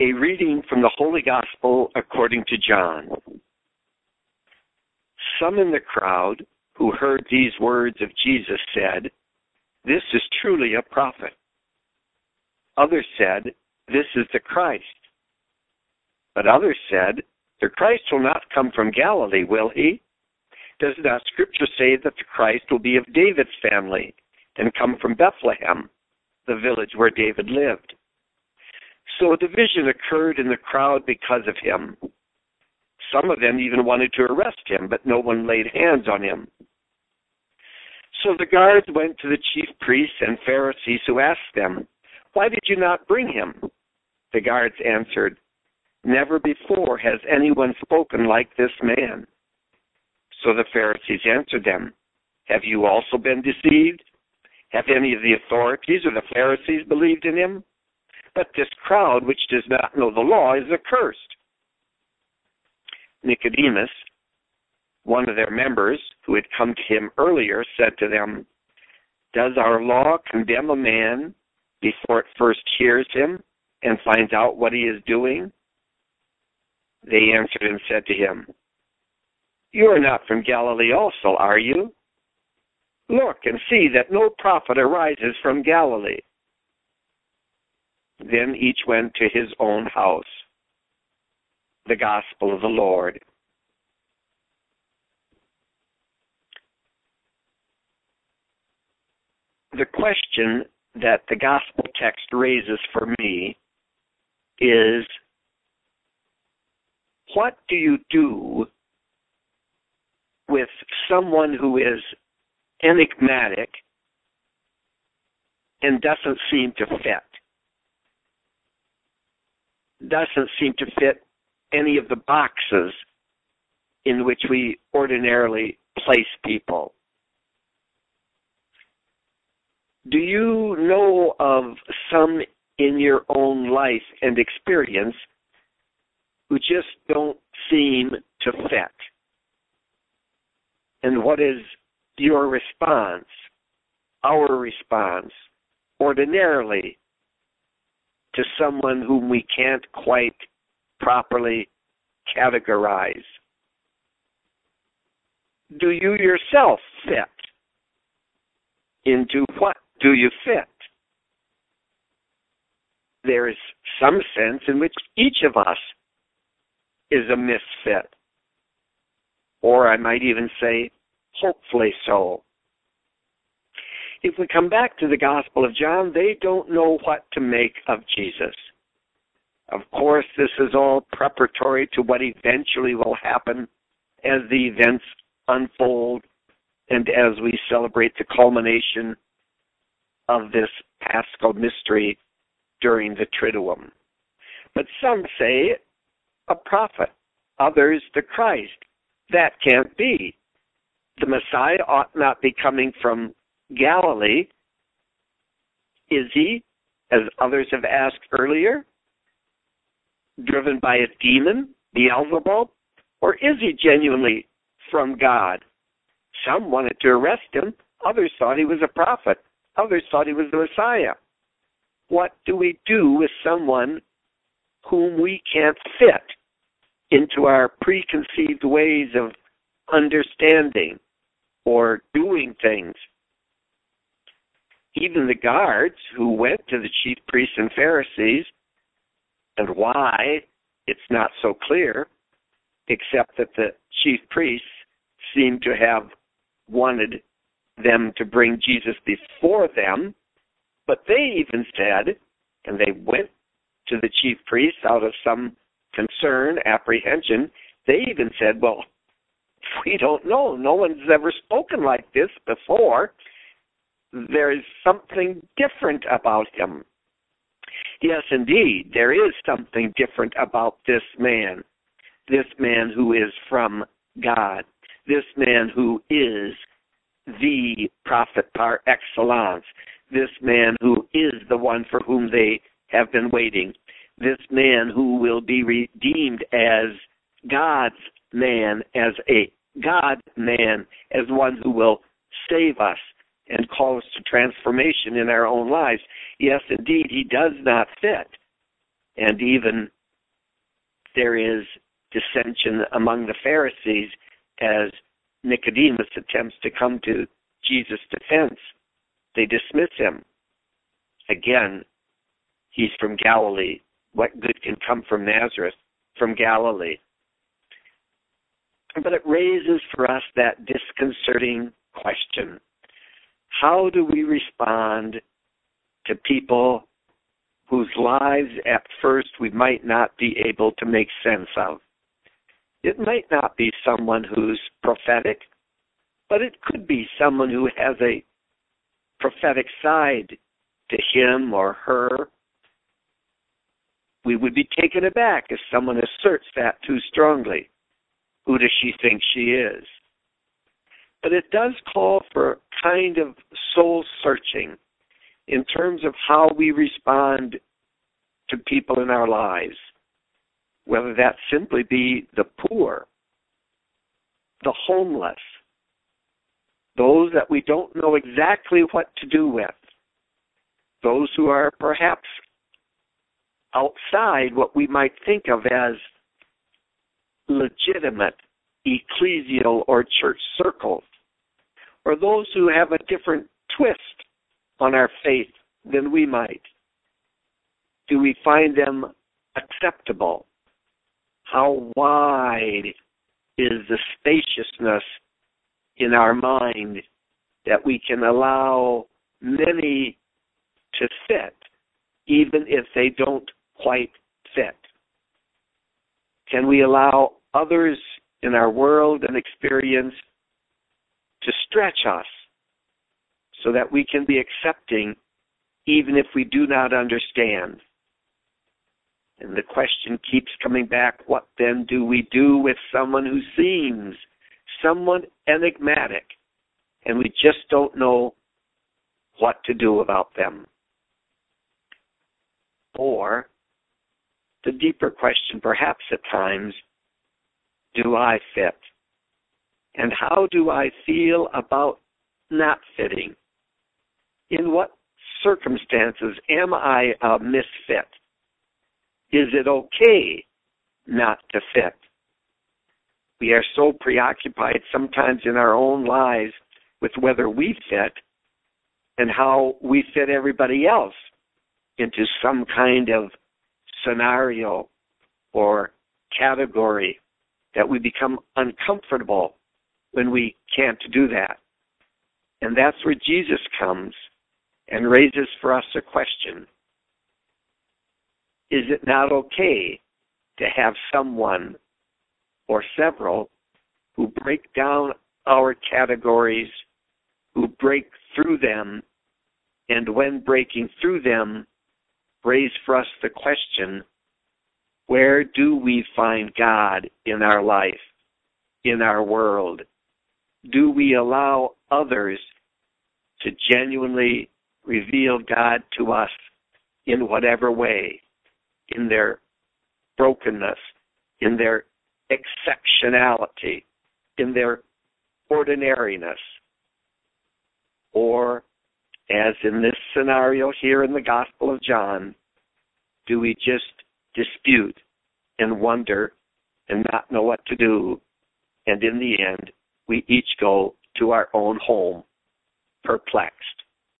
A reading from the Holy Gospel according to John. Some in the crowd who heard these words of Jesus said, "This is truly a prophet." Others said, "This is the Christ." But others said, "The Christ will not come from Galilee, will he? Does not Scripture say that the Christ will be of David's family and come from Bethlehem, the village where David lived?" So a division occurred in the crowd because of him. Some of them even wanted to arrest him, but no one laid hands on him. So the guards went to the chief priests and Pharisees, who asked them, "Why did you not bring him?" The guards answered, "Never before has anyone spoken like this man." So the Pharisees answered them, "Have you also been deceived? Have any of the authorities or the Pharisees believed in him? But this crowd, which does not know the law, is accursed." Nicodemus, one of their members who had come to him earlier, said to them, "Does our law condemn a man before it first hears him and finds out what he is doing?" They answered and said to him, "You are not from Galilee also, are you? Look and see that no prophet arises from Galilee." Then each went to his own house. The Gospel of the Lord. The question that the Gospel text raises for me is, what do you do with someone who is enigmatic and doesn't seem to fit? Doesn't seem to fit any of the boxes in which we ordinarily place people. Do you know of some in your own life and experience who just don't seem to fit? And what is your response, our response, ordinarily, to someone whom we can't quite properly categorize? Do you yourself fit? Into what do you fit? There is some sense in which each of us is a misfit. Or I might even say, hopefully so. If we come back to the Gospel of John, they don't know what to make of Jesus. Of course, this is all preparatory to what eventually will happen as the events unfold and as we celebrate the culmination of this Paschal mystery during the Triduum. But some say a prophet, others the Christ. That can't be. The Messiah ought not be coming from Galilee. Is he, as others have asked earlier, driven by a demon, Beelzebub? Or is he genuinely from God? Some wanted to arrest him. Others thought he was a prophet. Others thought he was the Messiah. What do we do with someone whom we can't fit into our preconceived ways of understanding or doing things? Even the guards who went to the chief priests and Pharisees, and why, it's not so clear, except that the chief priests seem to have wanted them to bring Jesus before them, but they even said, and they went to the chief priests out of some concern, apprehension, they even said, well, we don't know. No one's ever spoken like this before. There is something different about him. Yes, indeed, there is something different about this man who is from God, this man who is the prophet par excellence, this man who is the one for whom they have been waiting, this man who will be redeemed as God's man, as a God man, as one who will save us and call us to transformation in our own lives. Yes, indeed, he does not fit And even there is dissension among the Pharisees as Nicodemus attempts to come to Jesus' defense. They dismiss him. Again, he's from Galilee. What good can come from Nazareth, from Galilee? But it raises for us that disconcerting question. How do we respond to people whose lives at first we might not be able to make sense of? It might not be someone who's prophetic, but it could be someone who has a prophetic side to him or her. We would be taken aback if someone asserts that too strongly. Who does she think she is? But it does call for kind of soul searching in terms of how we respond to people in our lives, whether that simply be the poor, the homeless, those that we don't know exactly what to do with, those who are perhaps outside what we might think of as legitimate ecclesial or church circles, or those who have a different twist on our faith than we might. Do we find them acceptable? How wide is the spaciousness in our mind that we can allow many to fit, even if they don't quite fit? Can we allow others in our world and experience to stretch us so that we can be accepting even if we do not understand? And the question keeps coming back, what then do we do with someone who seems somewhat enigmatic and we just don't know what to do about them? Or the deeper question, perhaps at times, do I fit? And how do I feel about not fitting? In what circumstances am I a misfit? Is it okay not to fit? We are so preoccupied sometimes in our own lives with whether we fit and how we fit everybody else into some kind of scenario or category that we become uncomfortable when we can't do that. And that's where Jesus comes and raises for us a question. Is it not okay to have someone or several who break down our categories, who break through them, and when breaking through them, raise for us the question, where do we find God in our life, in our world? Do we allow others to genuinely reveal God to us in whatever way, in their brokenness, in their exceptionality, in their ordinariness? Or, as in this scenario here in the Gospel of John, do we just dispute and wonder and not know what to do, and in the end, we each go to our own home, perplexed?